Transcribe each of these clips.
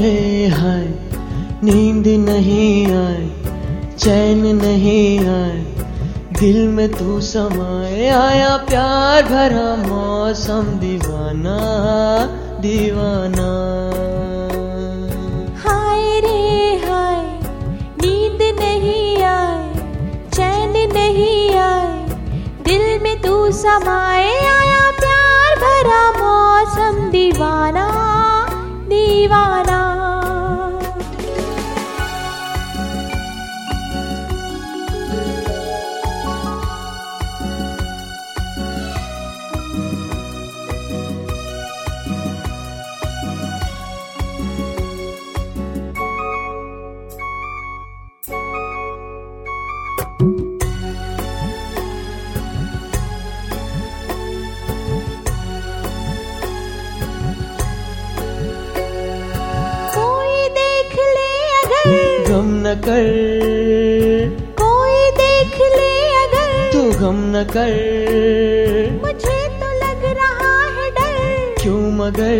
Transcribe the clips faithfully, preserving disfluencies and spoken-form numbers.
रे हाय, नींद नहीं आए, चैन नहीं आए, दिल में तू समाए, आया प्यार भरा मौसम दीवाना दीवाना। हाय रे हाय, नींद नहीं आए, चैन नहीं आए, दिल में तू समाए, आया प्यार भरा मौसम दीवाना दीवाना। गम न कर, कोई देख ले अगर, तू गम न कर, मुझे तो लग रहा है डर, क्यों मगर,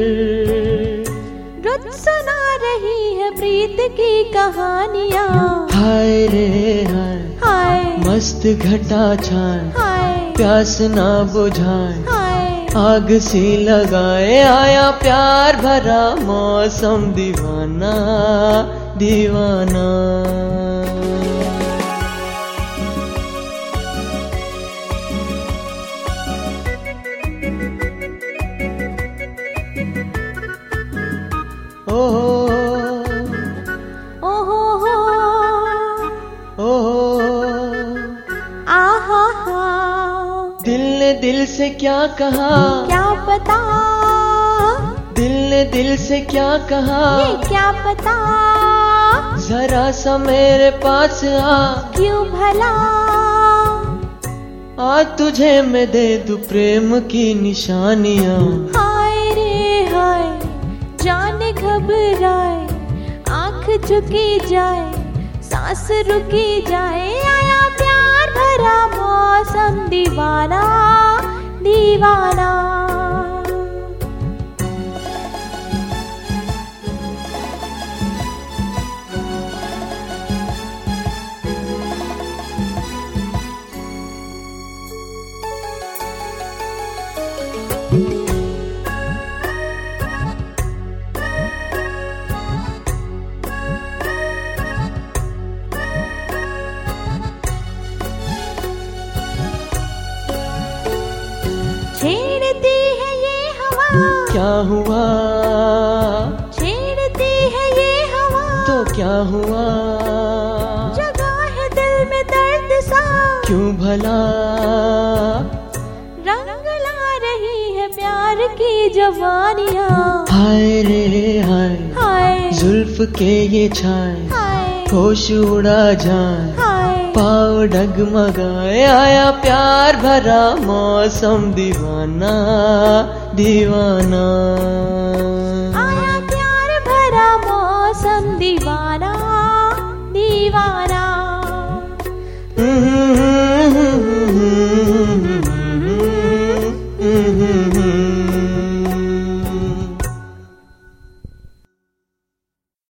रुत सुना रही है प्रीत की कहानियाँ। हाय रे हाय, हाय मस्त घटा छाए, हाय प्यास ना बुझाए, हाय आग सी लगाए, आया प्यार भरा मौसम दीवाना दीवाना। ओहो ओहो हो, ओहो आहा हा, दिल ने दिल से क्या कहा, क्या पता, दिल ने दिल से क्या कहा, ये क्या पता, जरा सा मेरे पास आ, क्यों भला, आज तुझे मैं दे दूं प्रेम की निशानियाँ। हाय रे हाय, जान घबराए, आंख झुकी जाए, सांस रुकी जाए, आया प्यार भरा मौसम दीवाना दीवाना। छेड़ती है ये हवा, क्या हुआ, छेड़ती है ये हवा, तो क्या हुआ, जगा है दिल में दर्द सा, क्यों भला, रंग ला रही है प्यार की जवानियाँ। हाय रे हाय, हाय जुल्फ के ये छाए, हाय होश उड़ा जाए, हाय पाँव डगमगाए, आया प्यार भरा मौसम दीवाना दीवाना। आया प्यार भरा मौसम दीवाना दीवाना।